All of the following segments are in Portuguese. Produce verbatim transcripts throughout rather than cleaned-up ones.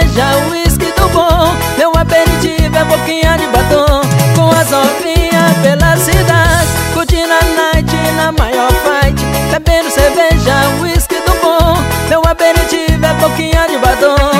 cerveja, uísque do bom. Meu aperitivo é boquinha de batom. Com as novinhas pela cidade, curtindo a night na maior fight. Bebendo cerveja, uísque do bom. Meu aperitivo é boquinha de batom.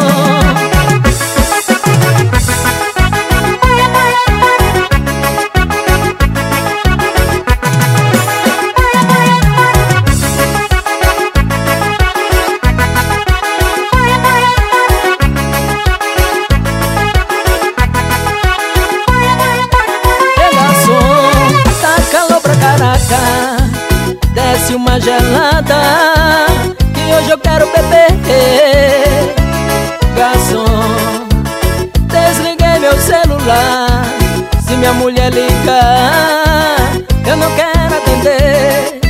Desce uma gelada, que hoje eu quero beber. Garçom, desliguei meu celular. Se minha mulher ligar, eu não quero atender.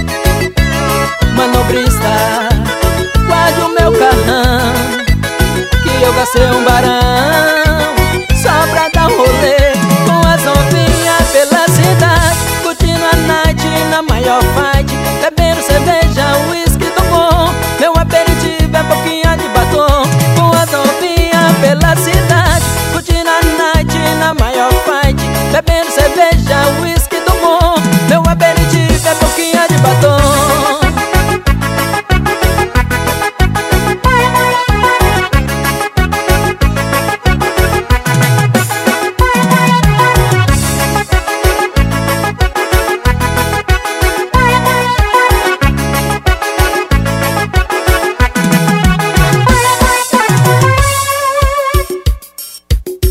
Manobrista, guarde o meu carrão, que eu gastei um barão.